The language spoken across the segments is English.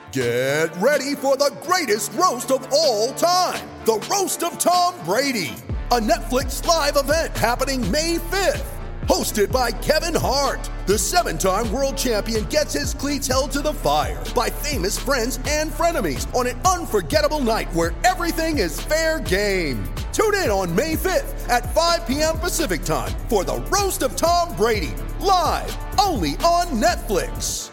Get ready for the greatest roast of all time, the Roast of Tom Brady, a Netflix live event happening May 5th. Hosted by Kevin Hart, the 7-time world champion gets his cleats held to the fire by famous friends and frenemies on an unforgettable night where everything is fair game. Tune in on May 5th at 5 p.m. Pacific time for the Roast of Tom Brady, live only on Netflix.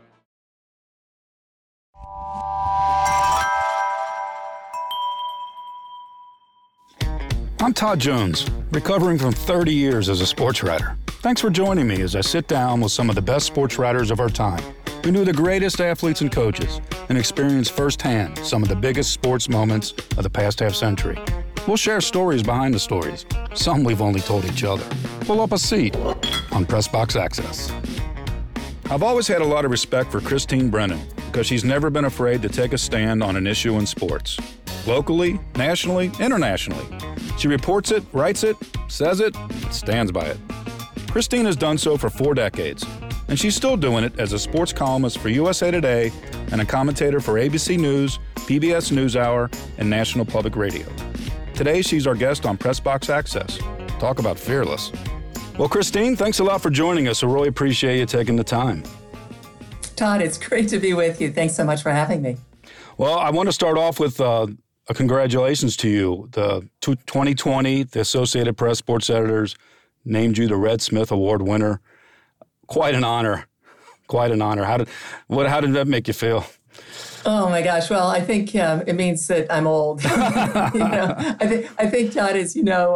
I'm Todd Jones, recovering from 30 years as a sports writer. Thanks for joining me as I sit down with some of the best sports writers of our time, who knew the greatest athletes and coaches and experienced firsthand some of the biggest sports moments of the past half-century. We'll share stories behind the stories, some we've only told each other. Pull up a seat on PressBox Access. I've always had a lot of respect for Christine Brennan because she's never been afraid to take a stand on an issue in sports. Locally, nationally, internationally. She reports it, writes it, says it, stands by it. Christine has done so for 4 decades, and she's still doing it as a sports columnist for USA Today and a commentator for ABC News, PBS NewsHour, and National Public Radio. Today, she's our guest on PressBox Access. Talk about fearless. Well, Christine, thanks a lot for joining us. I really appreciate you taking the time. Todd, it's great to be with you. Thanks so much for having me. Well, I want to start off with a congratulations to you. The 2020, the Associated Press Sports Editors named you the Red Smith Award winner. Quite an honor. Quite an honor. How did that make you feel? Oh my gosh! Well, I think it means that I'm old. I think Todd is.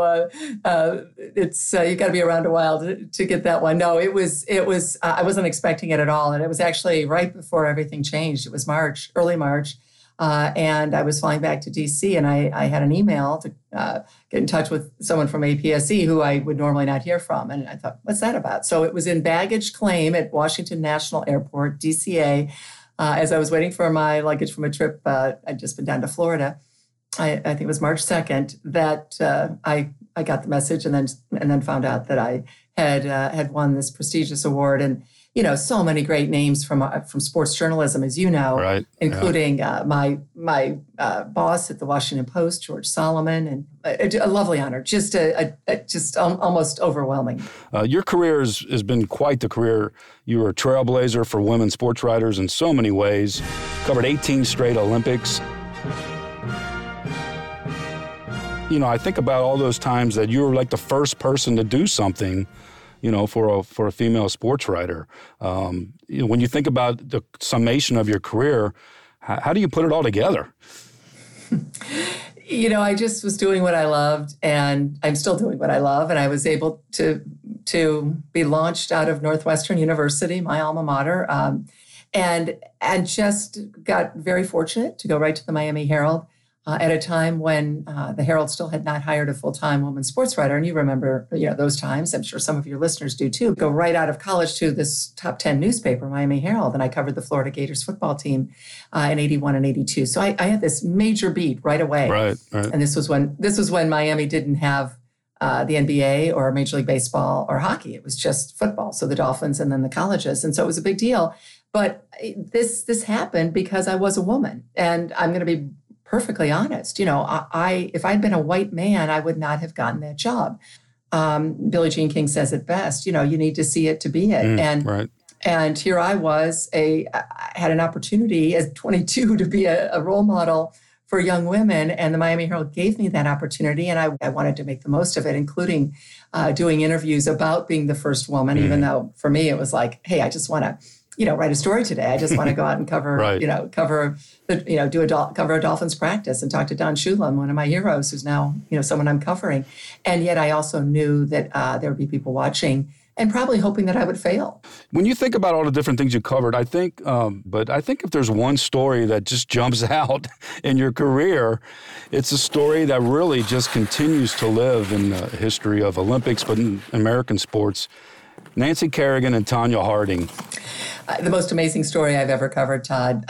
It's you got to be around a while to get that one. No, it was. I wasn't expecting it at all, and it was actually right before everything changed. It was March, early March. And I was flying back to D.C. and I had an email to get in touch with someone from APSE who I would normally not hear from. And I thought, what's that about? So it was in baggage claim at Washington National Airport, DCA, as I was waiting for my luggage from a trip. I'd just been down to Florida. I think it was March 2nd that I got the message and then found out that I had won this prestigious award. And so many great names from sports journalism, as you know, right, including my boss at the Washington Post, George Solomon, and a lovely honor, just almost overwhelming. Your career has been quite the career. You were a trailblazer for women sports writers in so many ways. Covered 18 straight Olympics. I think about all those times that you were like the first person to do something, for a female sports writer. When you think about the summation of your career, how do you put it all together? I just was doing what I loved, and I'm still doing what I love, and I was able to be launched out of Northwestern University, my alma mater, and just got very fortunate to go right to the Miami Herald. At a time when the Herald still had not hired a full-time woman sports writer. And you remember, those times. I'm sure some of your listeners do too. Go right out of college to this top 10 newspaper, Miami Herald. And I covered the Florida Gators football team in 81 and 82. So I had this major beat right away. Right. And this was when Miami didn't have the NBA or Major League Baseball or hockey. It was just football. So the Dolphins and then the colleges. And so it was a big deal. But this happened because I was a woman. And I'm going to be perfectly honest, if I'd been a white man, I would not have gotten that job. Billie Jean King says it best, you need to see it to be it. Right. And here I was, I had an opportunity at 22 to be a role model for young women. And the Miami Herald gave me that opportunity. And I wanted to make the most of it, including doing interviews about being the first woman, even though for me, it was like, hey, I just want to write a story today. I just want to go out and cover, cover a Dolphins practice and talk to Don Shula, one of my heroes, who's now, someone I'm covering. And yet I also knew that there would be people watching and probably hoping that I would fail. When you think about all the different things you covered, I think if there's one story that just jumps out in your career, it's a story that really just continues to live in the history of Olympics, but in American sports. Nancy Kerrigan and Tonya Harding. The most amazing story I've ever covered, Todd.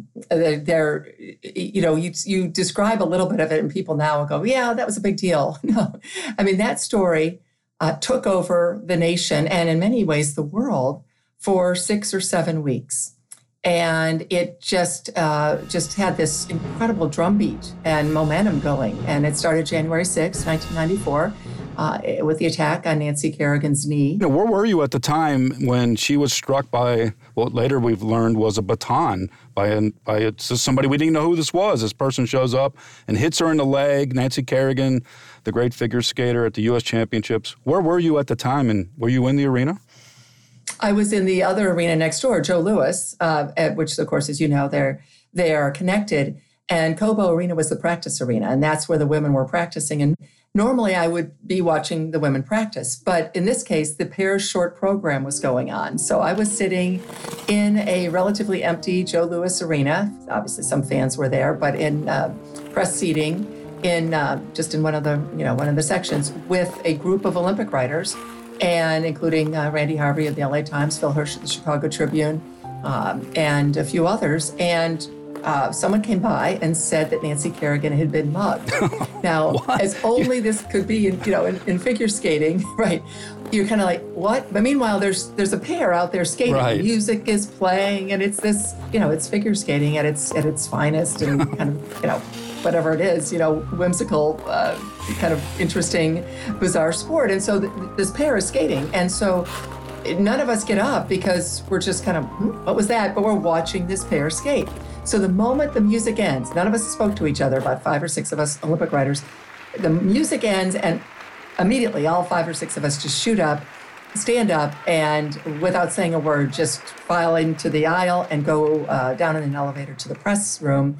You describe a little bit of it and people now will go, yeah, that was a big deal. No, I mean, that story took over the nation and in many ways the world for 6 or 7 weeks. And it just had this incredible drumbeat and momentum going. And it started January 6, 1994, with the attack on Nancy Kerrigan's knee. Where were you at the time when she was struck by what later we've learned was a baton by somebody we didn't know who this was? This person shows up and hits her in the leg. Nancy Kerrigan, the great figure skater at the U.S. Championships. Where were you at the time, and were you in the arena? I was in the other arena next door, Joe Louis, which, of course, as you know, they are connected. And Cobo Arena was the practice arena, and that's where the women were practicing. And normally I would be watching the women practice, but in this case, the Pairs short program was going on. So I was sitting in a relatively empty Joe Louis Arena. Obviously, some fans were there, but in press seating, just in one of the sections, with a group of Olympic writers, and including Randy Harvey of the LA Times, Phil Hirsch of the Chicago Tribune, and a few others. And someone came by and said that Nancy Kerrigan had been mugged. Now, as only this could be in figure skating, right? You're kind of like, what? But meanwhile, there's a pair out there skating. Right. Music is playing, and it's this, it's figure skating at its finest, and kind of, whatever it is, whimsical, kind of interesting, bizarre sport. And so this pair is skating. And so none of us get up because we're just kind of, what was that? But we're watching this pair skate. So the moment the music ends, none of us spoke to each other, about 5 or 6 of us Olympic writers. The music ends, and immediately all 5 or 6 of us just shoot up, stand up, and without saying a word, just file into the aisle and go down in an elevator to the press room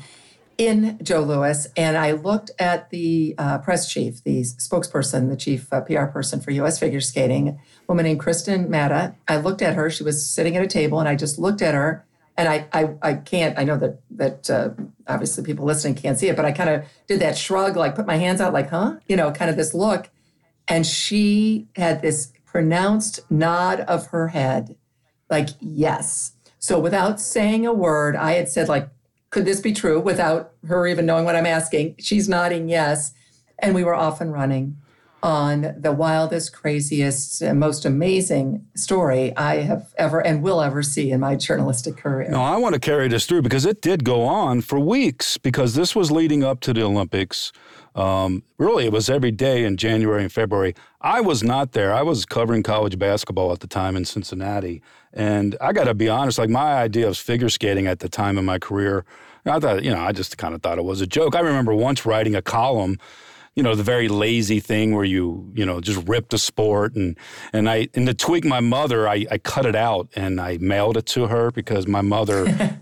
in Joe Louis. And I looked at the press chief, the spokesperson, the chief PR person for U.S. figure skating, a woman named Kristen Matta. I looked at her. She was sitting at a table, and I just looked at her. And I can't, I know that obviously people listening can't see it, but I kind of did that shrug, like put my hands out like, huh? Kind of this look. And she had this pronounced nod of her head, like, yes. So without saying a word, I had said, like, could this be true? Without her even knowing what I'm asking. She's nodding yes. And we were off and running on the wildest, craziest, most amazing story I have ever and will ever see in my journalistic career. No, I want to carry this through because it did go on for weeks, because this was leading up to the Olympics. Really, it was every day in January and February. I was not there. I was covering college basketball at the time in Cincinnati. And I got to be honest, like my idea of figure skating at the time in my career, I thought, I just kind of thought it was a joke. I remember once writing a column, the very lazy thing where you just rip the sport. And to tweak my mother, I cut it out and I mailed it to her because my mother,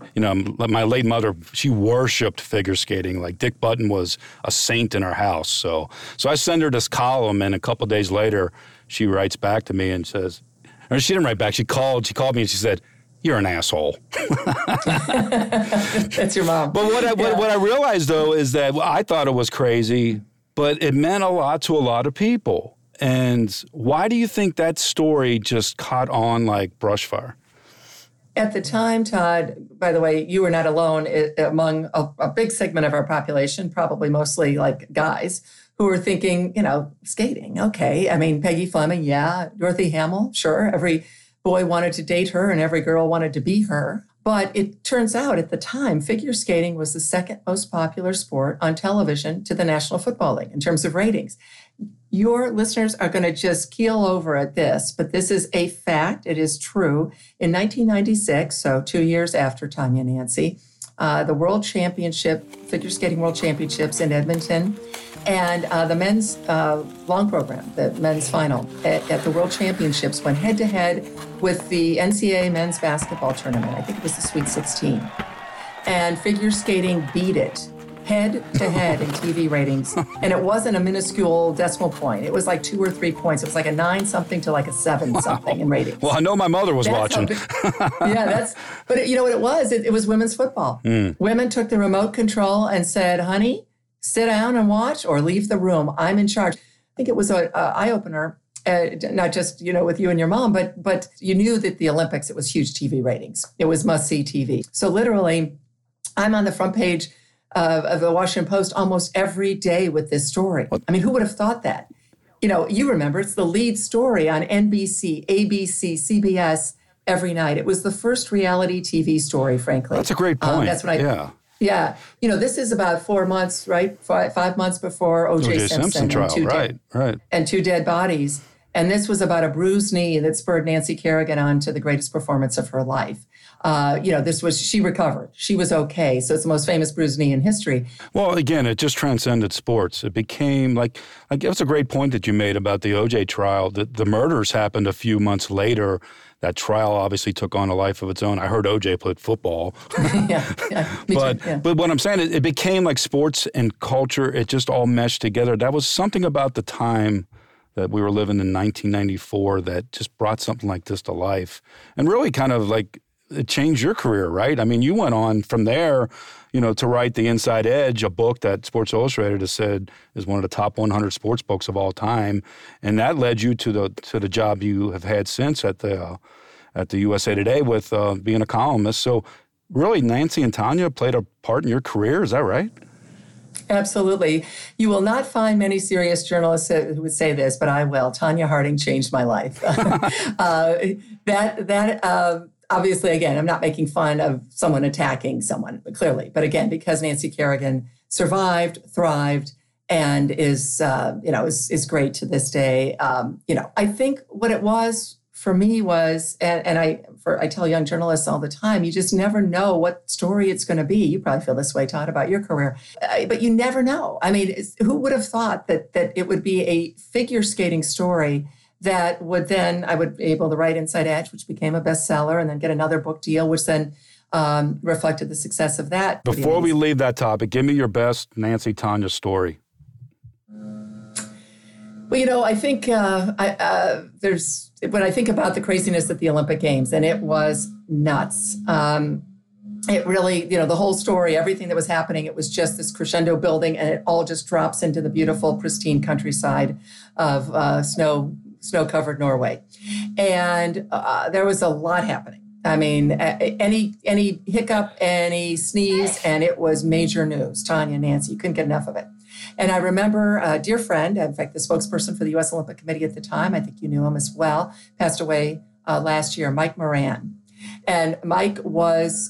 my late mother, she worshipped figure skating. Like Dick Button was a saint in our house. So I send her this column, and a couple days later, she writes back to me and says, or she didn't write back. She called me and she said, "You're an asshole." That's your mom. But what I realized, though, is that I thought it was crazy, but it meant a lot to a lot of people. And why do you think that story just caught on like brush fire? At the time, Todd, by the way, you were not alone among a big segment of our population, probably mostly like guys, who were thinking, skating, okay. I mean, Peggy Fleming, yeah. Dorothy Hamill, sure. Every boy wanted to date her and every girl wanted to be her. But it turns out at the time, figure skating was the second most popular sport on television to the National Football League in terms of ratings. Your listeners are going to just keel over at this, but this is a fact. It is true. In 1996, so 2 years after Tanya Nancy, the World Championship, Figure Skating World Championships in Edmonton, and the men's long program, the men's final at the World Championships went head-to-head with the NCAA men's basketball tournament. I think it was the Sweet 16. And figure skating beat it head-to-head in TV ratings. And it wasn't a minuscule decimal point. It was like 2 or 3 points. It was like a 9-something to like a 7-something in ratings. Well, I know my mother was watching. But you know what it was? It was women's football. Women took the remote control and said, honey, sit down and watch or leave the room. I'm in charge. I think it was an eye-opener, not just, with you and your mom, but you knew that the Olympics, it was huge TV ratings. It was must-see TV. So literally, I'm on the front page of the Washington Post almost every day with this story. I mean, who would have thought that? You remember, it's the lead story on NBC, ABC, CBS, every night. It was the first reality TV story, frankly. That's a great point. That's when Yeah. This is about 4 months, right? 5 months before O.J. Simpson trial, right. And 2 dead bodies. And this was about a bruised knee that spurred Nancy Kerrigan on to the greatest performance of her life. She recovered. She was okay. So it's the most famous bruised knee in history. Well, again, it just transcended sports. It became like that's a great point that you made about the O.J. trial. The murders happened a few months later. That trial obviously took on a life of its own. I heard O.J. played football. But what I'm saying is it became like sports and culture. It just all meshed together. That was something about the time that we were living in 1994 that just brought something like this to life and really kind of like it changed your career, right? I mean, you went on from there, to write The Inside Edge, a book that Sports Illustrated has said is one of the top 100 sports books of all time, and that led you to the job you have had since at the USA Today with being a columnist. So, really, Nancy and Tanya played a part in your career. Is that right? Absolutely. You will not find many serious journalists who would say this, but I will. Tanya Harding changed my life. Obviously, again, I'm not making fun of someone attacking someone, clearly. But again, because Nancy Kerrigan survived, thrived, and is great to this day. I think what it was for me was, and I tell young journalists all the time, you just never know what story it's going to be. You probably feel this way, Todd, about your career, but you never know. I mean, who would have thought that it would be a figure skating story that would then, I would be able to write Inside Edge, which became a bestseller, and then get another book deal, which then reflected the success of that. Before we leave that topic, give me your best Nancy Tanya story. Well, I think when I think about the craziness at the Olympic Games, and it was nuts. It really, the whole story, everything that was happening, it was just this crescendo building, and it all just drops into the beautiful, pristine countryside of snow-covered Norway. And there was a lot happening. I mean, any hiccup, any sneeze, and it was major news. Tanya, Nancy, you couldn't get enough of it. And I remember a dear friend, in fact, the spokesperson for the U.S. Olympic Committee at the time, I think you knew him as well, passed away last year, Mike Moran. And Mike was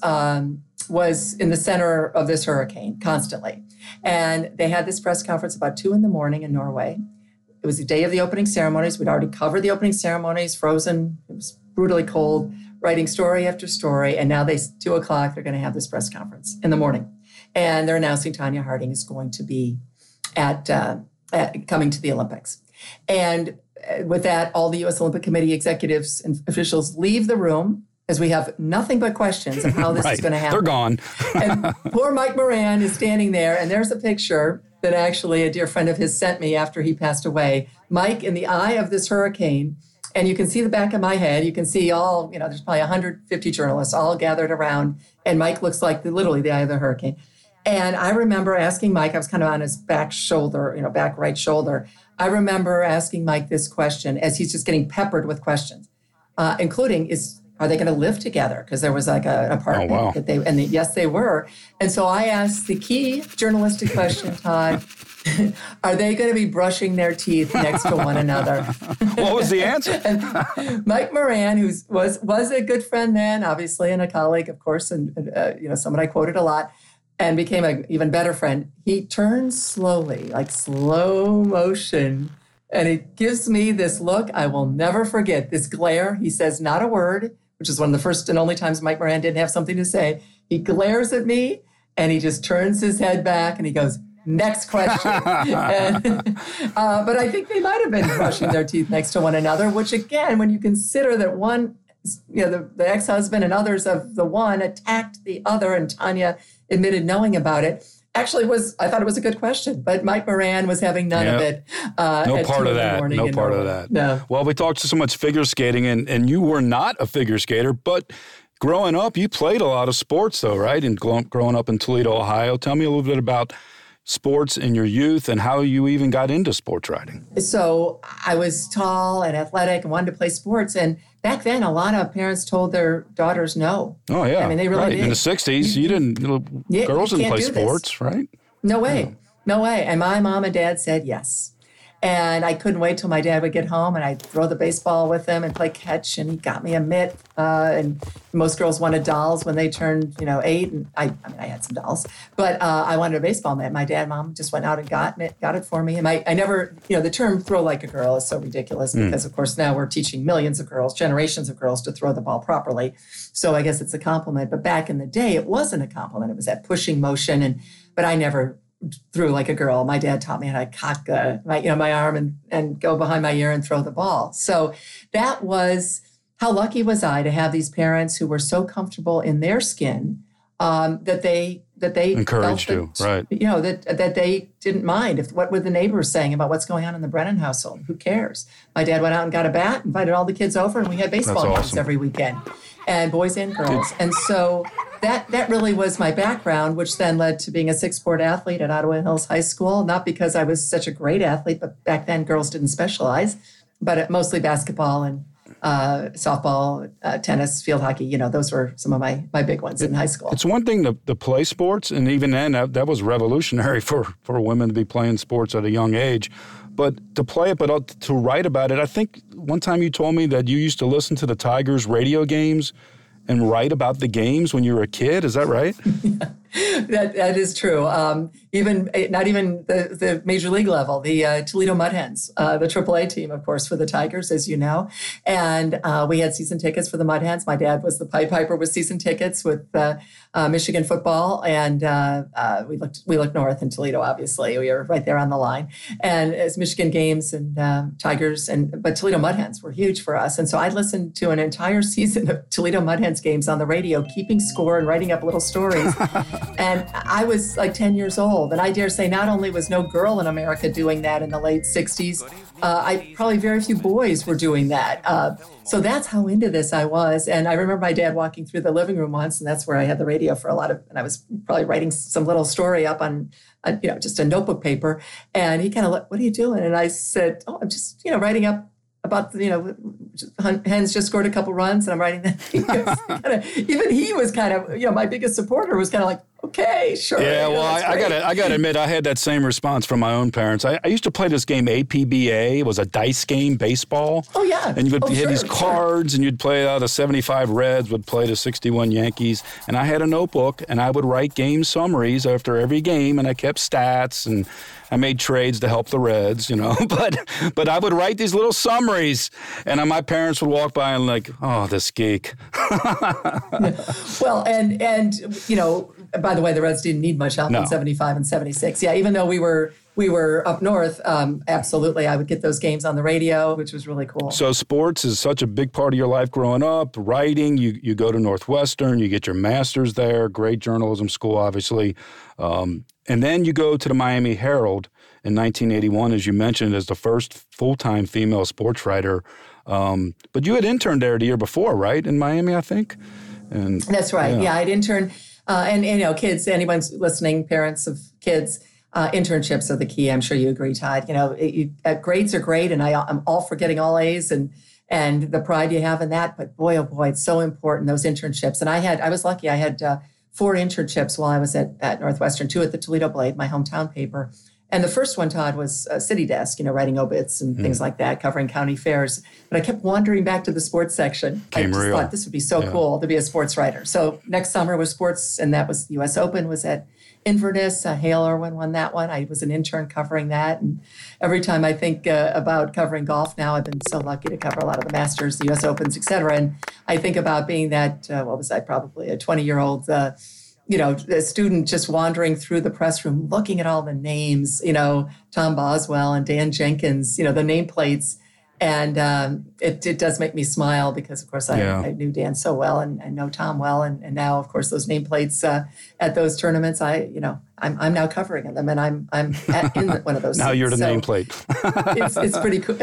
in the center of this hurricane constantly. And they had this press conference about 2 a.m. in Norway. It was the day of the opening ceremonies. We'd already covered the opening ceremonies, frozen. It was brutally cold, writing story after story. And now 2 o'clock, they're going to have this press conference in the morning. And they're announcing Tanya Harding is going to be at coming to the Olympics. And with that, all the U.S. Olympic Committee executives and officials leave the room as we have nothing but questions of how this is going to happen. They're gone. And poor Mike Moran is standing there, and there's a picture that actually a dear friend of his sent me after he passed away. Mike in the eye of this hurricane, and you can see the back of my head. You can see all, there's probably 150 journalists all gathered around, and Mike looks like literally the eye of the hurricane. And I remember asking Mike, I was kind of on his back shoulder, back right shoulder. I remember asking Mike this question as he's just getting peppered with questions, including, are they going to live together? Because there was like an apartment that yes, they were. And so I asked the key journalistic question, Todd, are they going to be brushing their teeth next to one another? What was the answer? And Mike Moran, who was a good friend then, obviously, and a colleague, of course, and someone I quoted a lot, and became an even better friend. He turns slowly, like slow motion, and he gives me this look I will never forget, this glare. He says not a word, which is one of the first and only times Mike Moran didn't have something to say. He glares at me, and he just turns his head back, and he goes, next question. But I think they might have been brushing their teeth next to one another, which again, when you consider that one, the ex-husband and others of the one attacked the other, and Tanya admitted knowing about it, actually I thought it was a good question, but Mike Moran was having none of it. No part of that. No. Well, we talked so much figure skating, and you were not a figure skater, but growing up, you played a lot of sports, though, right? And growing up in Toledo, Ohio. Tell me a little bit about sports in your youth and how you even got into sports writing. So I was tall and athletic and wanted to play sports. And back then, a lot of parents told their daughters no. Oh, yeah. I mean, they really did. In the 60s, girls didn't play sports, right? No way. No way. And my mom and dad said yes. And I couldn't wait till my dad would get home, and I'd throw the baseball with him and play catch. And he got me a mitt. And most girls wanted dolls when they turned, 8. And I had some dolls, but I wanted a baseball mitt. My dad and mom just went out and got it for me. And I never, the term "throw like a girl" is so ridiculous because, of course, now we're teaching millions of girls, generations of girls, to throw the ball properly. So I guess it's a compliment. But back in the day, it wasn't a compliment. It was that pushing motion. But I never threw like a girl. My dad taught me how to cock my arm and go behind my ear and throw the ball. So that was, how lucky was I to have these parents who were so comfortable in their skin that they encouraged you, right? That they didn't mind what were the neighbors saying about what's going on in the Brennan household. Who cares? My dad went out and got a bat, invited all the kids over, and we had baseball games every weekend, and boys and girls. And so that really was my background, which then led to being a 6-sport athlete at Ottawa Hills High School. Not because I was such a great athlete, but back then girls didn't specialize, but mostly basketball and softball, tennis, field hockey. Those were some of my big ones in high school. It's one thing to play sports, and even then that was revolutionary for women to be playing sports at a young age. But to play it, but to write about it, I think one time you told me that you used to listen to the Tigers radio games and write about the games when you were a kid. Is that right? That is true. Even not even the major league level, the Toledo Mud Hens, the AAA team, of course, for the Tigers, as you know. And we had season tickets for the Mud Hens. My dad was the Pied Piper with season tickets with Michigan football, and we looked north in Toledo. Obviously, we were right there on the line. And it's Michigan games and Tigers, but Toledo Mud Hens were huge for us. And so I listened to an entire season of Toledo Mud Hens games on the radio, keeping score and writing up little stories. And I was like 10 years old. And I dare say not only was no girl in America doing that in the late 60s, probably very few boys were doing that. So that's how into this I was. And I remember my dad walking through the living room once, and that's where I had the radio for and I was probably writing some little story up on, just a notebook paper. And he kind of looked, "What are you doing?" And I said, "Oh, I'm just, writing up about, Hens just scored a couple runs, and I'm writing that." Even he was kind of, my biggest supporter was kind of like, "Okay, sure." Yeah, well, I got to admit, I had that same response from my own parents. I used to play this game, APBA. It was a dice game, baseball. Oh, yeah. And you had these cards, and you'd play the 75 Reds would play the 61 Yankees. And I had a notebook, and I would write game summaries after every game, and I kept stats, and I made trades to help the Reds, But I would write these little summaries, and my parents would walk by and like, "Oh, this geek." Well, and by the way, the Reds didn't need much help in 75 and 76. Yeah, even though we were up north, absolutely, I would get those games on the radio, which was really cool. So sports is such a big part of your life growing up. Writing, you go to Northwestern, you get your master's there, great journalism school, obviously. And then you go to the Miami Herald in 1981, as you mentioned, as the first full-time female sports writer. But you had interned there the year before, right, in Miami, I think? And that's right. Yeah, I'd interned. And kids, anyone's listening, parents of kids, internships are the key. I'm sure you agree, Todd. Grades are great, and I'm all for getting all A's and the pride you have in that. But boy, oh boy, it's so important, those internships. And I was lucky. I had 4 internships while I was at Northwestern, 2 at the Toledo Blade, my hometown paper. And the first one, Todd, was a city desk, writing obits and things like that, covering county fairs. But I kept wandering back to the sports section. I just thought this would be so cool to be a sports writer. So next summer was sports, and that was the U.S. Open was at Inverness. Hale Irwin won that one. I was an intern covering that. And every time I think about covering golf now, I've been so lucky to cover a lot of the Masters, the U.S. Opens, et cetera. And I think about being that, probably a 20-year-old a student just wandering through the press room, looking at all the names, Tom Boswell and Dan Jenkins, the nameplates. And it does make me smile because, of course, I knew Dan so well and know Tom well. And now, of course, those nameplates at those tournaments, I'm now covering them, and I'm in one of those. Now seats. You're the nameplate. It's pretty cool.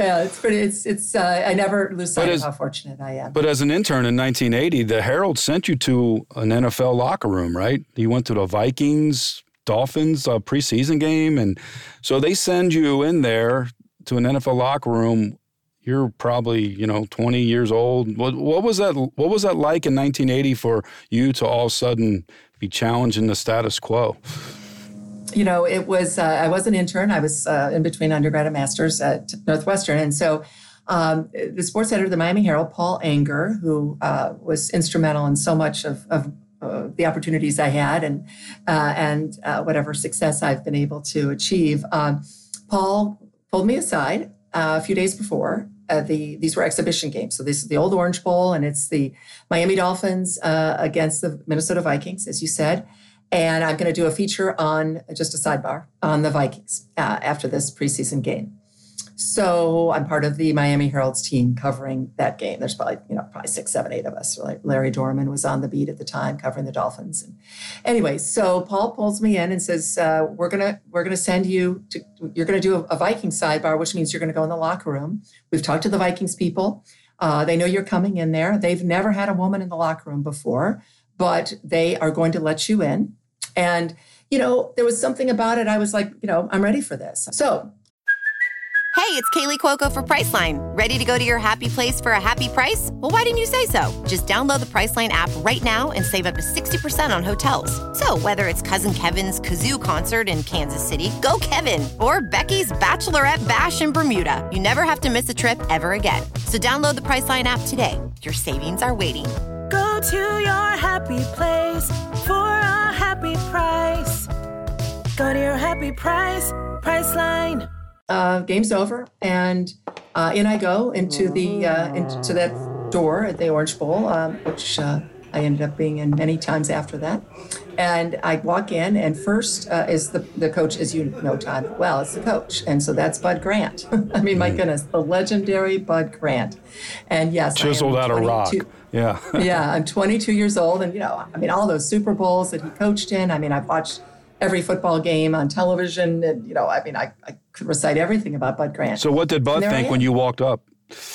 I never lose sight of how fortunate I am. But as an intern in 1980, the Herald sent you to an NFL locker room, right? You went to the Vikings, Dolphins preseason game, and so they send you in there to an NFL locker room. You're probably, 20 years old. What was that? What was that like in 1980 for you to all of a sudden be challenging the status quo? it was, I was an intern. I was in between undergrad and master's at Northwestern. And so the sports editor of the Miami Herald, Paul Anger, who was instrumental in so much of the opportunities I had and whatever success I've been able to achieve, Paul pulled me aside a few days before. These were exhibition games. So this is the Old Orange Bowl, and it's the Miami Dolphins against the Minnesota Vikings, as you said. And I'm going to do a feature on, just a sidebar, on the Vikings after this preseason game. So I'm part of the Miami Herald's team covering that game. There's probably 6, 7, 8 of us. Larry Dorman was on the beat at the time covering the Dolphins. And anyway, so Paul pulls me in and says, we're gonna send you to, you're gonna do a Vikings sidebar, which means you're gonna go in the locker room. We've talked to the Vikings people. They know you're coming in there. They've never had a woman in the locker room before, but they are going to let you in. And, there was something about it. I was like, I'm ready for this. So. Hey, it's Kaylee Cuoco for Priceline. Ready to go to your happy place for a happy price? Well, why didn't you say so? Just download the Priceline app right now and save up to 60% on hotels. So whether it's Cousin Kevin's Kazoo Concert in Kansas City, go Kevin, or Becky's Bachelorette Bash in Bermuda, you never have to miss a trip ever again. So download the Priceline app today. Your savings are waiting. Go to your happy place for a happy price. Go to your happy price, Priceline. Game's over, and in I go into into that door at the Orange Bowl, which I ended up being in many times after that. And I walk in, and first is the coach, as you know, Todd, well, it's the coach. And so that's Bud Grant. I mean, my goodness, the legendary Bud Grant. And yes, chiseled out of rock. Yeah. Yeah, I'm 22 years old, and, all those Super Bowls that he coached in, I've watched every football game on television, and, I could recite everything about Bud Grant. So what did Bud think when you walked up?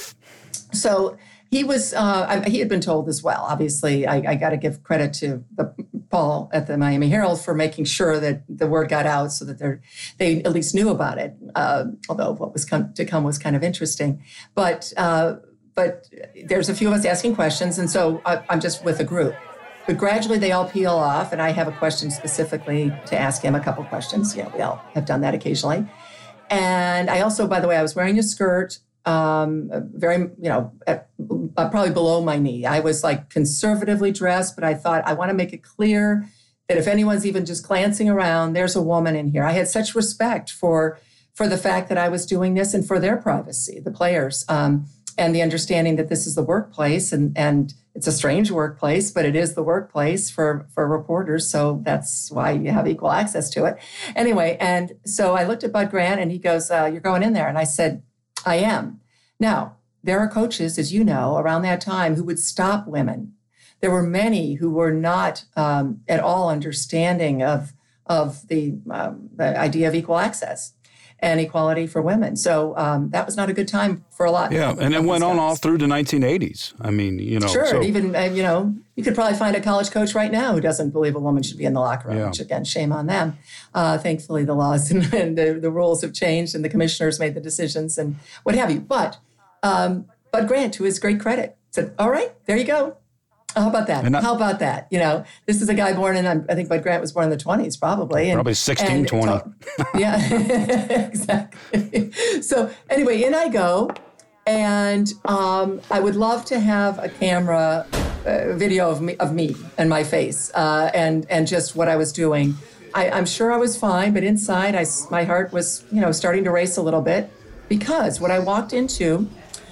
So he was, he had been told as well. Obviously, I got to give credit to Paul at the Miami Herald for making sure that the word got out so that they at least knew about it, although what was to come was kind of interesting. But there's a few of us asking questions, and so I'm just with a group. But gradually they all peel off, and I have a question specifically to ask him, a couple questions. Yeah, we all have done that occasionally. And I also, by the way, I was wearing a skirt, very, probably below my knee. I was like conservatively dressed, but I thought I want to make it clear that if anyone's even just glancing around, there's a woman in here. I had such respect for the fact that I was doing this and for their privacy, the players, and the understanding that this is the workplace, and it's a strange workplace, but it is the workplace for reporters. So that's why you have equal access to it. Anyway, and so I looked at Bud Grant, and he goes, "You're going in there." And I said, "I am." Now, there are coaches, as you know, around that time who would stop women. There were many who were not at all understanding of the idea of equal access and equality for women. So that was not a good time for a lot. Yeah, and it went on all through the 1980s. Sure, so. Even, you could probably find a college coach right now who doesn't believe a woman should be in the locker room, which, again, shame on them. Thankfully, the laws and the rules have changed, and the commissioners made the decisions and what have you. But Bud Grant, to his great credit, said, "All right, there you go. How about that? How about that? This is a guy born in, I think Bud Grant was born in the 20s, probably. Probably 1620. Yeah, exactly. So anyway, in I go. And I would love to have a camera video of me and my face and just what I was doing. I'm sure I was fine, but inside my heart was, starting to race a little bit, because what I walked into,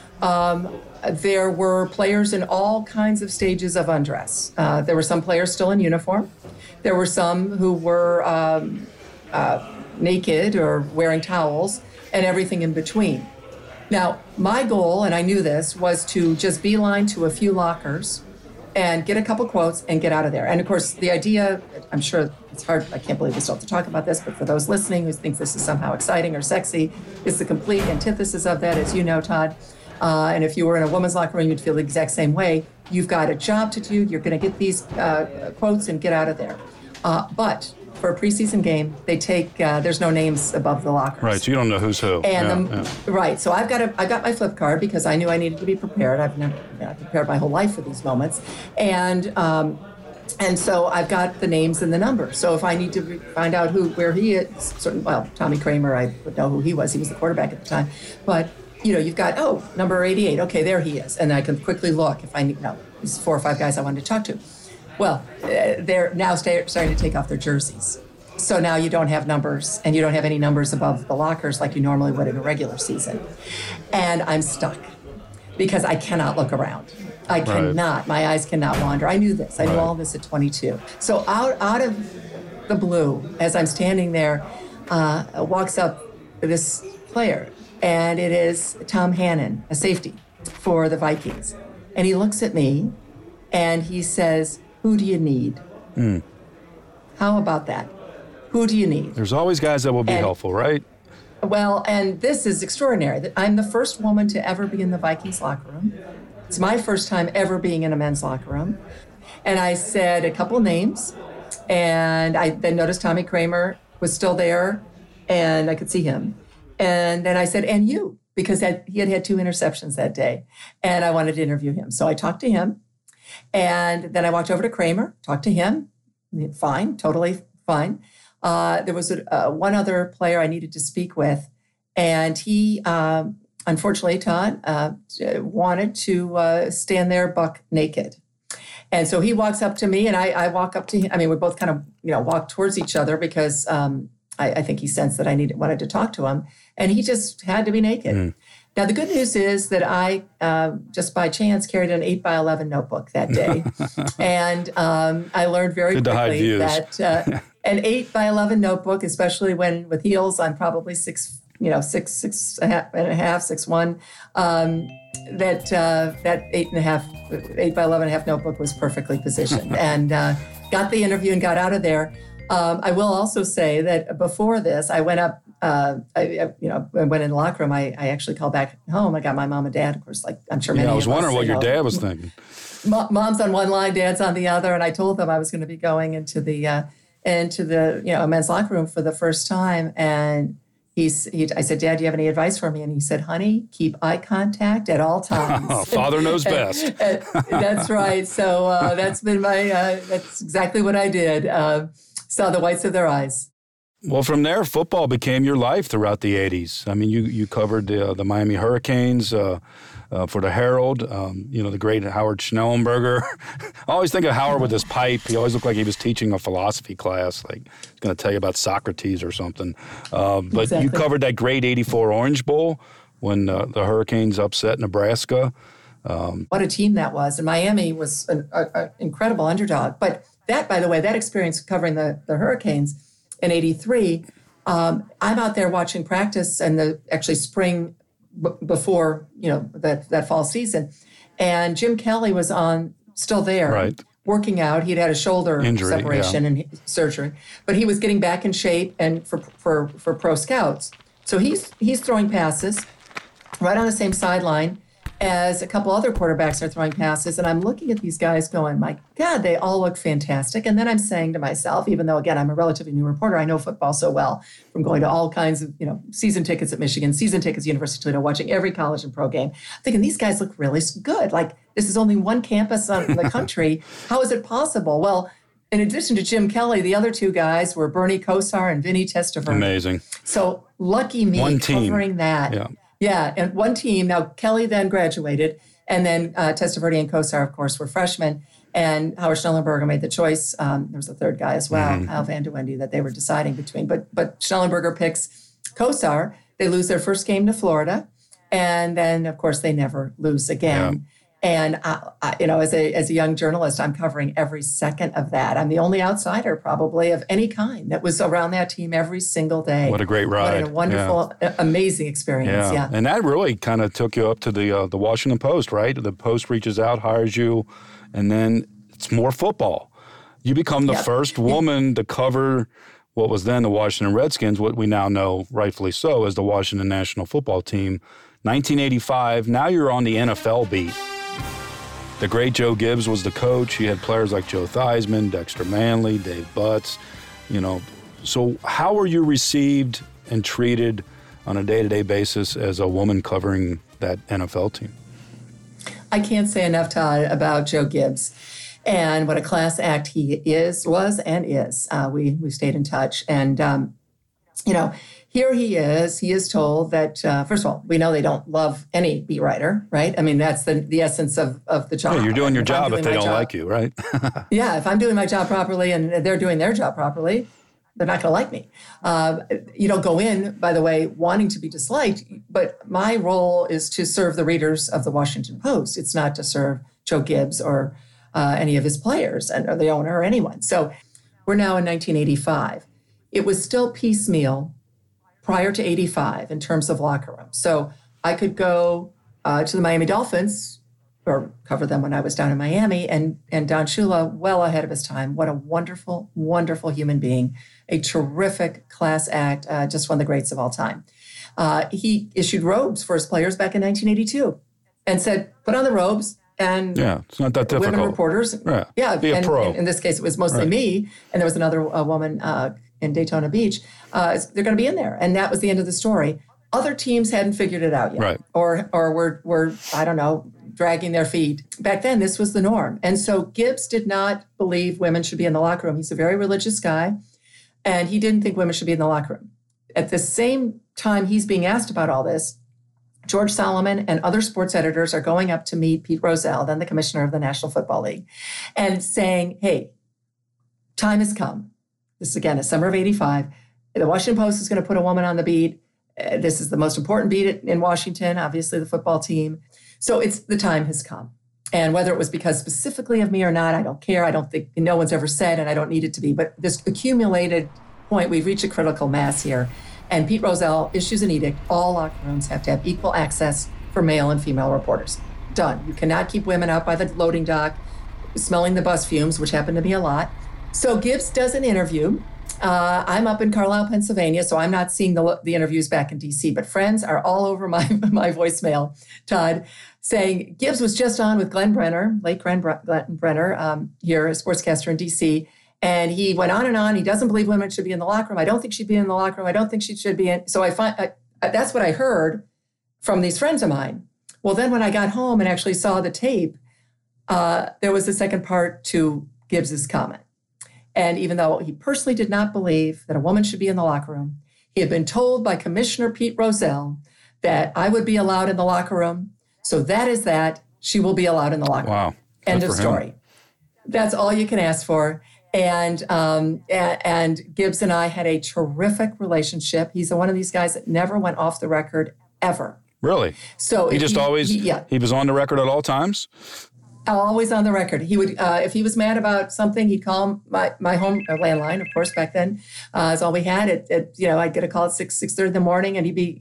there were players in all kinds of stages of undress. There were some players still in uniform. There were some who were naked or wearing towels, and everything in between. Now, my goal, and I knew this, was to just beeline to a few lockers and get a couple quotes and get out of there. And of course, the idea, I'm sure it's hard, I can't believe we still have to talk about this, but for those listening who think this is somehow exciting or sexy, it's the complete antithesis of that, as you know, Todd. And if you were in a woman's locker room, you'd feel the exact same way. You've got a job to do. You're going to get these quotes and get out of there. But for a preseason game, they take, there's no names above the lockers. Right, so you don't know who's who. And Right, so I got my flip card because I knew I needed to be prepared. I've prepared my whole life for these moments. And And so I've got the names and the numbers. So if I need to find out where he is, Tommy Kramer, I would know who he was. He was the quarterback at the time. But, you've got, number 88. Okay, there he is. And I can quickly look if I need, these 4 or 5 guys I wanted to talk to. Well, they're now starting to take off their jerseys. So now you don't have numbers, and you don't have any numbers above the lockers like you normally would in a regular season. And I'm stuck because I cannot look around. I cannot. My eyes cannot wander. I knew this. I knew all this at 22. So out of the blue, as I'm standing there, walks up this player, and it is Tom Hannon, a safety for the Vikings. And he looks at me, and he says, "Who do you need?" How about that? Who do you need? There's always guys that will be helpful, right? Well, and this is extraordinary. That I'm the first woman to ever be in the Vikings locker room. It's my first time ever being in a men's locker room. And I said a couple of names, and I then noticed Tommy Kramer was still there, and I could see him. And then I said, "And you," because he had 2 interceptions that day, and I wanted to interview him. So I talked to him, and then I walked over to Kramer, talked to him. Fine, totally fine. There was one other player I needed to speak with, and he, unfortunately, Todd, wanted to stand there buck naked. And so he walks up to me, and I walk up to him. I mean, we both kind of, walk towards each other because I think he sensed that I wanted to talk to him, and he just had to be naked. Now, the good news is that I, just by chance, carried an 8x11 notebook that day. And I learned very quickly that an 8x11 notebook, especially when with heels, I'm probably 6'1", that 8x11.5 notebook was perfectly positioned. And got the interview and got out of there. I will also say that before this, I went up, I went in the locker room. I actually called back home. I got my mom and dad, of course, like I'm sure many of us. I was wondering what your dad was thinking. Mom's on one line, dad's on the other. And I told them I was going to be going into the men's locker room for the first time. And I said, "Dad, do you have any advice for me?" And he said, "Honey, keep eye contact at all times." Father knows best. That's right. So that's been that's exactly what I did. Saw the whites of their eyes. Well, from there, football became your life throughout the 80s. I mean, you covered the Miami Hurricanes for the Herald, the great Howard Schnellenberger. I always think of Howard with his pipe. He always looked like he was teaching a philosophy class, like he's going to tell you about Socrates or something. But exactly. You covered that great 84 Orange Bowl when the Hurricanes upset Nebraska. What a team that was. And Miami was an incredible underdog. But that, by the way, that experience covering the Hurricanes in 83, I'm out there watching practice and the actually spring before, that fall season. And Jim Kelly was still there, working out. He'd had a shoulder separation and surgery, but he was getting back in shape and for pro scouts. So he's throwing passes right on the same sideline as a couple other quarterbacks are throwing passes. And I'm looking at these guys going, my God, they all look fantastic. And then I'm saying to myself, even though, again, I'm a relatively new reporter, I know football so well from going to all kinds of, season tickets at Michigan, season tickets at University of Toledo, watching every college and pro game. I'm thinking these guys look really good. Like, this is only one campus in the country. How is it possible? Well, in addition to Jim Kelly, the other 2 guys were Bernie Kosar and Vinny Testaverde. Amazing. So lucky me covering that. Yeah, and one team. Now, Kelly then graduated, and then Testaverde and Kosar, of course, were freshmen, and Howard Schnellenberger made the choice. There was a third guy as well, Al Van de Wendy, that they were deciding between. But Schnellenberger picks Kosar. They lose their first game to Florida, and then, of course, they never lose again. Yeah. And, as a young journalist, I'm covering every second of that. I'm the only outsider probably of any kind that was around that team every single day. What a great ride. What a wonderful, amazing experience. Yeah. And that really kind of took you up to the Washington Post, right? The Post reaches out, hires you, and then it's more football. You become the first woman to cover what was then the Washington Redskins, what we now know, rightfully so, as the Washington National Football Team. 1985, now you're on the NFL beat. The great Joe Gibbs was the coach. He had players like Joe Theismann, Dexter Manley, Dave Butts, So how were you received and treated on a day-to-day basis as a woman covering that NFL team? I can't say enough, Todd, about Joe Gibbs. And what a class act he was and is. We stayed in touch. And, here he is told that, first of all, we know they don't love any beat writer, right? I mean, that's the essence of the job. Yeah, you're doing your job if they don't like you, right? Yeah, if I'm doing my job properly and they're doing their job properly, they're not going to like me. You don't go in, by the way, wanting to be disliked, but my role is to serve the readers of the Washington Post. It's not to serve Joe Gibbs or any of his players or the owner or anyone. So we're now in 1985. It was still piecemeal prior to 85 in terms of locker room. So I could go to the Miami Dolphins or cover them when I was down in Miami, and Don Shula, well ahead of his time. What a wonderful, wonderful human being, a terrific class act, just one of the greats of all time. He issued robes for his players back in 1982 and said, put on the robes. And yeah, it's not that difficult. Women reporters. Yeah, be a pro. In this case, it was mostly me, and there was another woman in Daytona Beach. They're going to be in there. And that was the end of the story. Other teams hadn't figured it out yet. Right. Or were, I don't know, dragging their feet. Back then, this was the norm. And so Gibbs did not believe women should be in the locker room. He's a very religious guy, and he didn't think women should be in the locker room. At the same time he's being asked about all this, George Solomon and other sports editors are going up to meet Pete Rozelle, then the commissioner of the National Football League, and saying, hey, time has come. This is, again, the summer of 85. The Washington Post is going to put a woman on the beat. This is the most important beat in Washington, obviously the football team. So the time has come. And whether it was because specifically of me or not, I don't care. I don't think, no one's ever said, and I don't need it to be. But this accumulated point, we've reached a critical mass here. And Pete Rozelle issues an edict. All locker rooms have to have equal access for male and female reporters. Done. You cannot keep women out by the loading dock smelling the bus fumes, which happen to be a lot. So Gibbs does an interview. I'm up in Carlisle, Pennsylvania, so I'm not seeing the interviews back in D.C., but friends are all over my voicemail, Todd, saying Gibbs was just on with Glenn Brenner, late Glenn Brenner, here, a sportscaster in D.C., and he went on and on. He doesn't believe women should be in the locker room. I don't think she'd be in the locker room. I don't think she should be in. So that's what I heard from these friends of mine. Well, then when I got home and actually saw the tape, there was a second part to Gibbs's comment. And even though he personally did not believe that a woman should be in the locker room, he had been told by Commissioner Pete Rozelle that I would be allowed in the locker room. So that is that. She will be allowed in the locker room. Wow. End of story. That's all you can ask for. And Gibbs and I had a terrific relationship. He's one of these guys that never went off the record ever. Really? So he just he was on the record at all times? Always on the record. He would, if he was mad about something, he'd call my home landline. Of course, back then, is all we had. I'd get a call at 6:30 in the morning, and he'd be,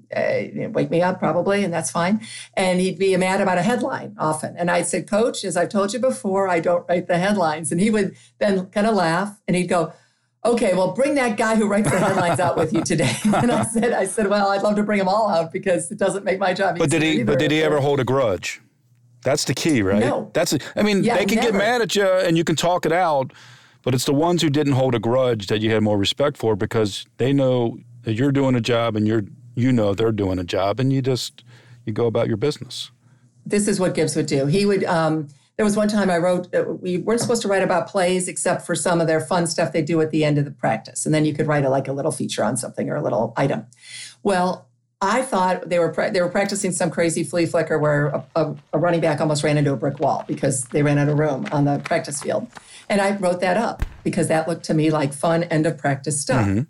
wake me up probably, and that's fine. And he'd be mad about a headline often. And I'd say, Coach, as I've told you before, I don't write the headlines. And he would then kind of laugh, and he'd go, okay, well, bring that guy who writes the headlines out with you today. And I said, well, I'd love to bring them all out because it doesn't make my job easier. But did he ever hold a grudge? That's the key, right? No. They can get mad at you and you can talk it out, but it's the ones who didn't hold a grudge that you had more respect for because they know that you're doing a job and you know they're doing a job, and you go about your business. This is what Gibbs would do. He would, there was one time I wrote, we weren't supposed to write about plays except for some of their fun stuff they do at the end of the practice. And then you could write a little feature on something or a little item. Well, I thought they were practicing some crazy flea flicker where a running back almost ran into a brick wall because they ran out of room on the practice field. And I wrote that up because that looked to me like fun end of practice stuff. Mm-hmm.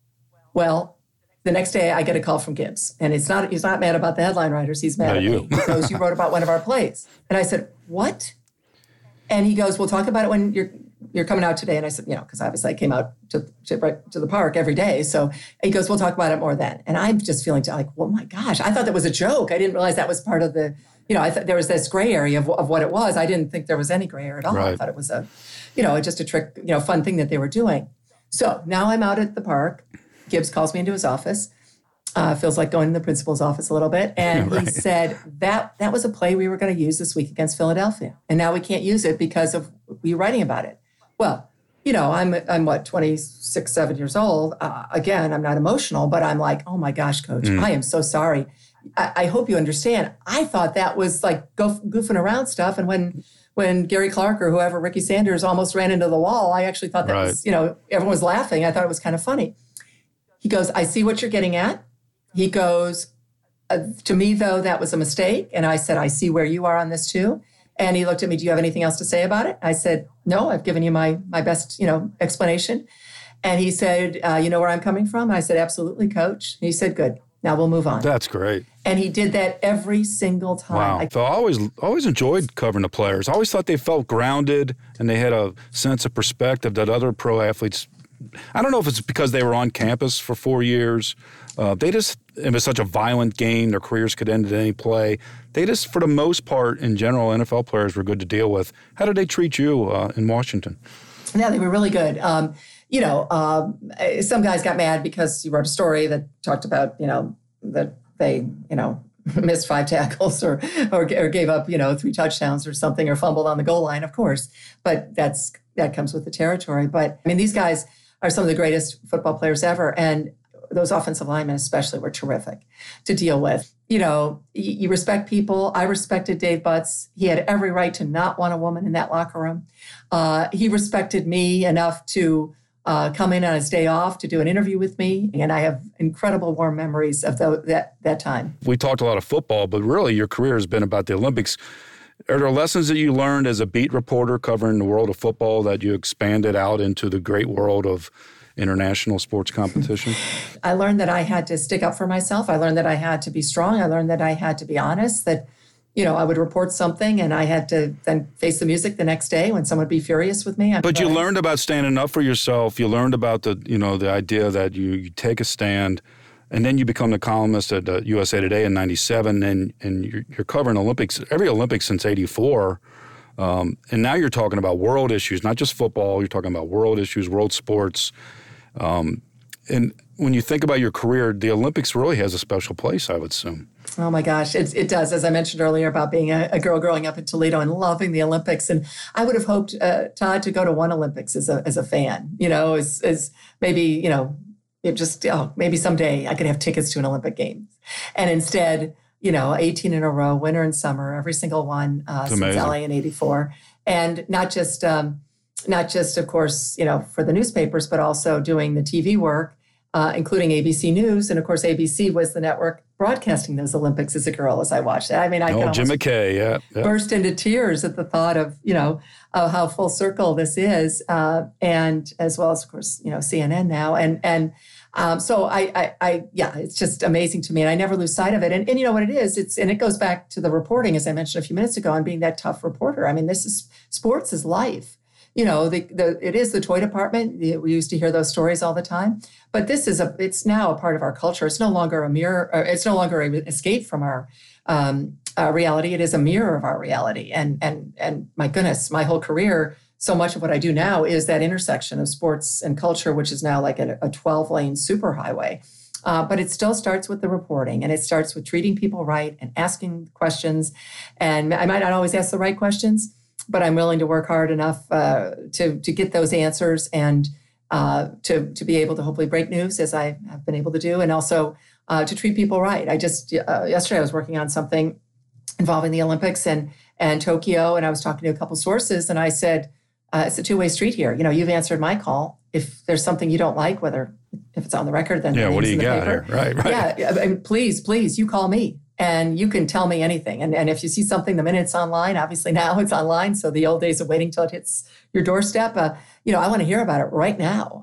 Well, the next day I get a call from Gibbs, and he's not mad about the headline writers. He's mad at me. He goes, you wrote about one of our plays. And I said, what? And he goes, we'll talk about it when you're coming out today. And I said, because obviously I came out to the park every day. So he goes, we'll talk about it more then. And I'm just feeling like, oh my gosh, I thought that was a joke. I didn't realize that was part of the, I thought there was this gray area of what it was. I didn't think there was any gray area at all. Right. I thought it was just a trick, fun thing that they were doing. So now I'm out at the park. Gibbs calls me into his office. Feels like going to the principal's office a little bit. And He said, that was a play we were going to use this week against Philadelphia. And now we can't use it because of you writing about it. Well, I'm 26, 7 years old. Again, I'm not emotional, but I'm like, oh my gosh, Coach, I am so sorry. I hope you understand. I thought that was like goofing around stuff. And when when Gary Clark or whoever, Ricky Sanders, almost ran into the wall, I actually thought that was, everyone was laughing. I thought it was kind of funny. He goes, I see what you're getting at. He goes, to me, though, that was a mistake. And I said, I see where you are on this too. And he looked at me, do you have anything else to say about it? I said, no, I've given you my best, explanation. And he said, you know where I'm coming from? And I said, absolutely, Coach. And he said, good. Now we'll move on. That's great. And he did that every single time. Wow. So I always enjoyed covering the players. I always thought they felt grounded and they had a sense of perspective that other pro athletes, I don't know if it's because they were on campus for 4 years. It was such a violent game. Their careers could end at any play. They just, for the most part, in general, NFL players were good to deal with. How did they treat you in Washington? Yeah, they were really good. Some guys got mad because you wrote a story that talked about, that they, missed 5 tackles or gave up, 3 touchdowns or something, or fumbled on the goal line, of course. But that comes with the territory. But I mean, these guys are some of the greatest football players ever. And those offensive linemen especially were terrific to deal with. You respect people. I respected Dave Butts. He had every right to not want a woman in that locker room. He respected me enough to come in on his day off to do an interview with me. And I have incredible warm memories of that time. We talked a lot of football, but really your career has been about the Olympics. Are there lessons that you learned as a beat reporter covering the world of football that you expanded out into the great world of international sports competition? I learned that I had to stick up for myself. I learned that I had to be strong. I learned that I had to be honest, that, I would report something and I had to then face the music the next day when someone would be furious with me. But you learned about standing up for yourself. You learned about the idea that you take a stand, and then you become the columnist at USA Today in 97, and you're covering every Olympics since 84. And now you're talking about world issues, not just football. You're talking about world issues, world sports. And when you think about your career, the Olympics really has a special place, I would assume. Oh, my gosh. It does. As I mentioned earlier about being a girl growing up in Toledo and loving the Olympics. And I would have hoped, Todd, to go to one Olympics as a fan, as maybe, maybe someday I could have tickets to an Olympic Games. And instead, 18 in a row, winter and summer, every single one since LA in 84. And not just, of course, for the newspapers, but also doing the TV work, including ABC News. And of course, ABC was the network broadcasting those Olympics as a girl as I watched it. I mean, I could Jim McKay, yeah. burst into tears at the thought of, of how full circle this is. And as well as, of course, CNN now. So it's just amazing to me. And I never lose sight of it. And you know what it is? And it goes back to the reporting, as I mentioned a few minutes ago, and being that tough reporter. I mean, sports is life. It is the toy department. We used to hear those stories all the time, but it's now a part of our culture. It's no longer a mirror. It's no longer an escape from our reality. It is a mirror of our reality. And my goodness, my whole career, so much of what I do now is that intersection of sports and culture, which is now like a 12-lane superhighway. But it still starts with the reporting, and it starts with treating people right and asking questions. And I might not always ask the right questions, but I'm willing to work hard enough to get those answers and to be able to hopefully break news, as I have been able to do, and also to treat people right. I just yesterday I was working on something involving the Olympics and Tokyo, and I was talking to a couple sources, and I said, it's a two-way street here. You've answered my call. If there's something you don't like, if it's on the record, then what do you got here? Right. Yeah, I mean, please, you call me. And you can tell me anything. And if you see something the minute it's online, obviously now it's online. So the old days of waiting till it hits your doorstep, I want to hear about it right now.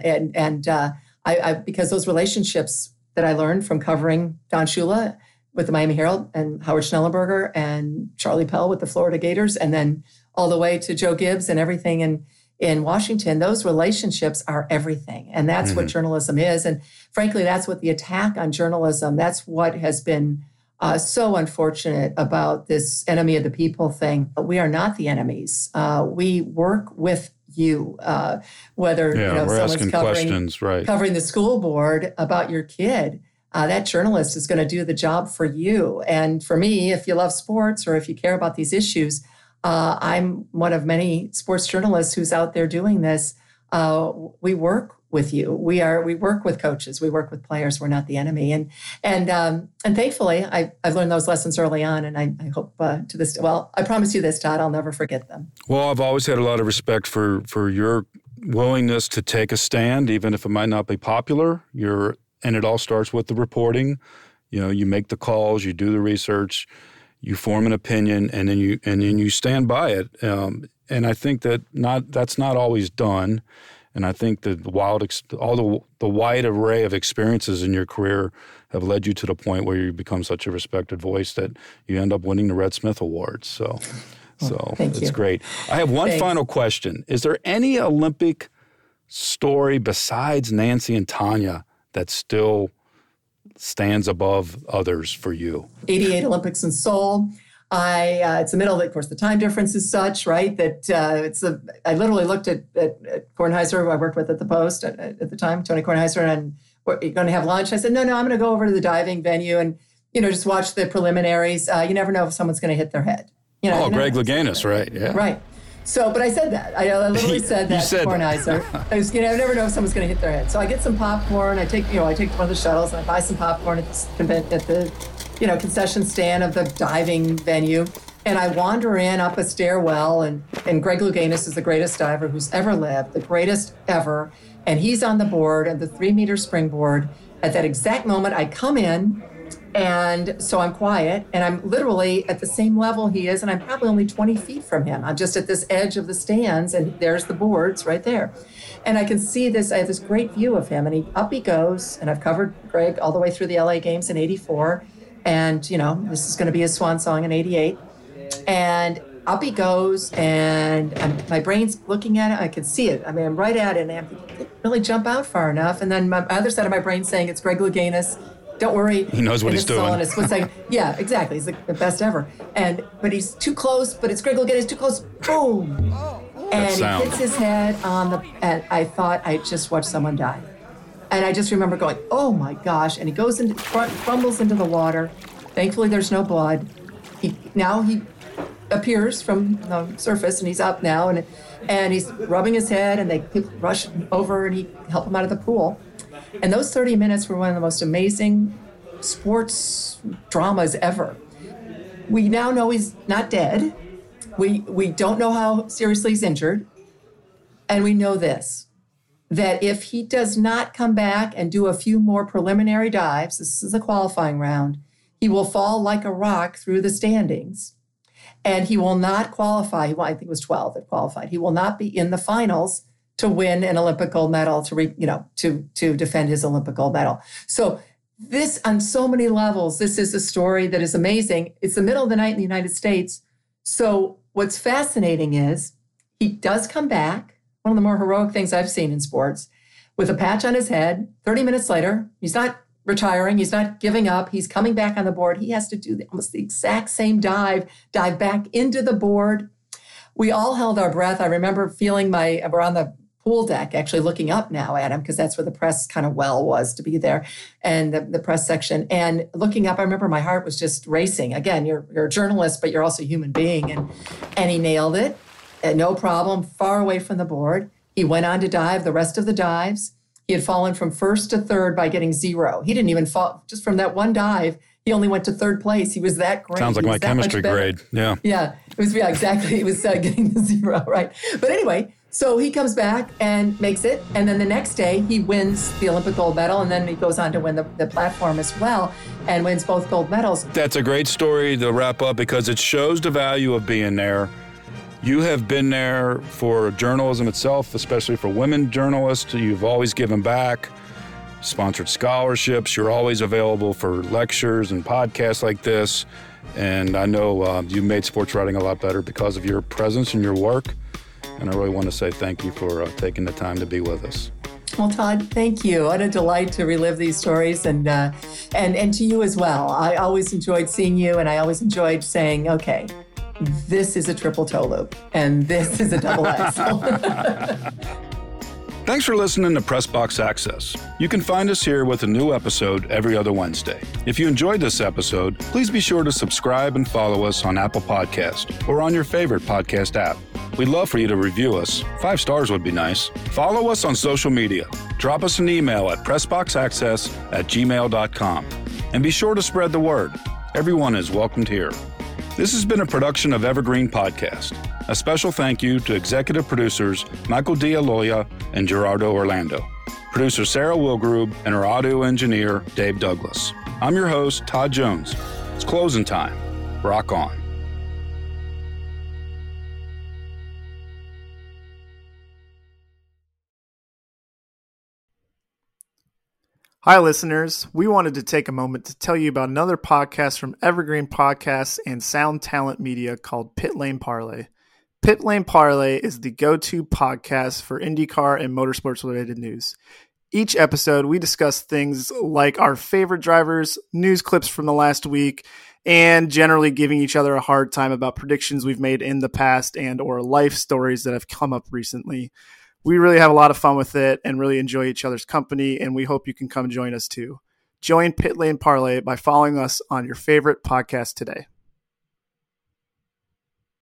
I because those relationships that I learned from covering Don Shula with the Miami Herald and Howard Schnellenberger and Charlie Pell with the Florida Gators, and then all the way to Joe Gibbs and everything in Washington, those relationships are everything. And that's what journalism is. And frankly, that's what the attack on journalism, that's what has been so unfortunate about this enemy of the people thing. We are not the enemies. We work with you, whether someone's covering the school board about your kid. That journalist is going to do the job for you. And for me, if you love sports or if you care about these issues, I'm one of many sports journalists who's out there doing this we work with you. We work with coaches. We work with players. We're not the enemy. And thankfully, I've learned those lessons early on. And I hope to this. Well, I promise you this, Todd. I'll never forget them. Well, I've always had a lot of respect for your willingness to take a stand, even if it might not be popular. And it all starts with the reporting. You make the calls, you do the research, you form an opinion, and then you stand by it. And I think that's not always done. And I think that the wide array of experiences in your career have led you to the point where you become such a respected voice that you end up winning the Red Smith Awards. So it's great. I have one final question. Is there any Olympic story besides Nancy and Tanya that still stands above others for you? 88 Olympics in Seoul. It's the middle, of course, the time difference is such, right, that I literally looked at Kornheiser, who I worked with at the Post at the time, Tony Kornheiser, and what, you're going to have lunch? I said, no, I'm going to go over to the diving venue and, just watch the preliminaries. You never know if someone's going to hit their head. Greg Louganis, right, yeah. Right. So, but I said that. I literally said that to Kornheiser. I never know if someone's going to hit their head. So I get some popcorn. I take one of the shuttles and I buy some popcorn at the concession stand of the diving venue. And I wander in up a stairwell, and Greg Louganis is the greatest diver who's ever lived, the greatest ever. And he's on the board of the 3-meter springboard. At that exact moment, I come in, and so I'm quiet, and I'm literally at the same level he is, and I'm probably only 20 feet from him. I'm just at this edge of the stands, and there's the boards right there. And I can see this, I have this great view of him, and up he goes, and I've covered Greg all the way through the LA Games in 84. And, this is going to be his swan song in 88. And up he goes, and my brain's looking at it. I can see it. I mean, I'm right at it, and I didn't really jump out far enough. And then my other side of my brain saying, it's Greg Louganis. Don't worry. He knows what he's doing. Yeah, exactly. He's the best ever. But he's too close, but it's Greg Louganis, too close. Boom. And he hits his head and I thought I just watched someone die. And I just remember going, oh my gosh. And he goes crumbles into the water. Thankfully, there's no blood. He appears from the surface, and he's up now, and he's rubbing his head, and people rush over and help him out of the pool. And those 30 minutes were one of the most amazing sports dramas ever. We now know he's not dead. We don't know how seriously he's injured. And we know this, that if he does not come back and do a few more preliminary dives, this is a qualifying round, he will fall like a rock through the standings, and he will not qualify. I think it was 12 that qualified. He will not be in the finals to win an Olympic gold medal, to defend his Olympic gold medal. So this, on so many levels, this is a story that is amazing. It's the middle of the night in the United States. So what's fascinating is he does come back, one of the more heroic things I've seen in sports, with a patch on his head. 30 minutes later, he's not retiring. He's not giving up. He's coming back on the board. He has to do almost the exact same dive back into the board. We all held our breath. I remember we're on the pool deck, actually looking up now at him, because that's where the press kind of was to be there, and the press section. And looking up, I remember my heart was just racing. Again, you're a journalist, but you're also a human being. And he nailed it. No problem, far away from the board. He went on to dive the rest of the dives. He had fallen from first to third by getting 0. He didn't even fall, just from that one dive, he only went to third place. He was that great. Sounds like my chemistry grade, yeah. Yeah, exactly. He was getting the 0, right? But anyway, so he comes back and makes it, and then the next day he wins the Olympic gold medal, and then he goes on to win the platform as well, and wins both gold medals. That's a great story to wrap up, because it shows the value of being there. You have been there for journalism itself, especially for women journalists. You've always given back, sponsored scholarships. You're always available for lectures and podcasts like this. And I know you made sports writing a lot better because of your presence and your work. And I really want to say thank you for taking the time to be with us. Well, Todd, thank you. What a delight to relive these stories, and to you as well. I always enjoyed seeing you, and I always enjoyed saying, okay, this is a triple toe loop, and this is a double axel. Thanks for listening to Press Box Access. You can find us here with a new episode every other Wednesday. If you enjoyed this episode, please be sure to subscribe and follow us on Apple Podcast or on your favorite podcast app. We'd love for you to review us. 5 stars would be nice. Follow us on social media. Drop us an email at pressboxaccess@gmail.com. And be sure to spread the word. Everyone is welcomed here. This has been a production of Evergreen Podcast. A special thank you to executive producers Michael D'Aloia and Gerardo Orlando, producer Sarah Wilgrube, and our audio engineer Dave Douglas. I'm your host, Todd Jones. It's closing time. Rock on. Hi, listeners. We wanted to take a moment to tell you about another podcast from Evergreen Podcasts and Sound Talent Media called Pit Lane Parlay. Pit Lane Parlay is the go-to podcast for IndyCar and motorsports-related news. Each episode, we discuss things like our favorite drivers, news clips from the last week, and generally giving each other a hard time about predictions we've made in the past and or life stories that have come up recently. We really have a lot of fun with it and really enjoy each other's company, and we hope you can come join us too. Join Pit Lane Parlay by following us on your favorite podcast today.